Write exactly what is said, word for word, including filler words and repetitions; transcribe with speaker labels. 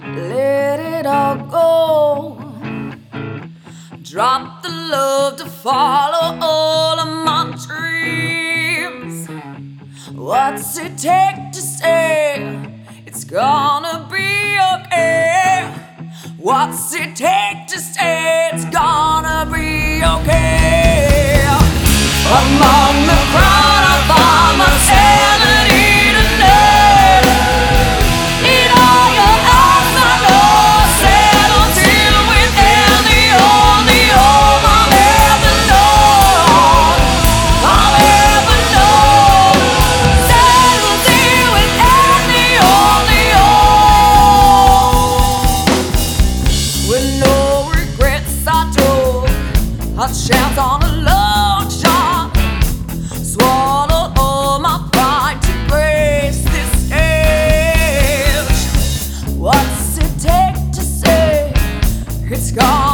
Speaker 1: let it all go. Drop the love to follow all of my dreams. What's it take to say it's gonna be okay? What's it take to say it's gonna be okay? Among the crowd I find my sanity tonight. In all your eyes I know settle till within the only home I've ever known. I've ever known. Settle till within the only home. With no regrets I took a chance on a long shot. Swallowed all my pride to grace this stage. What's it take to say it's gone?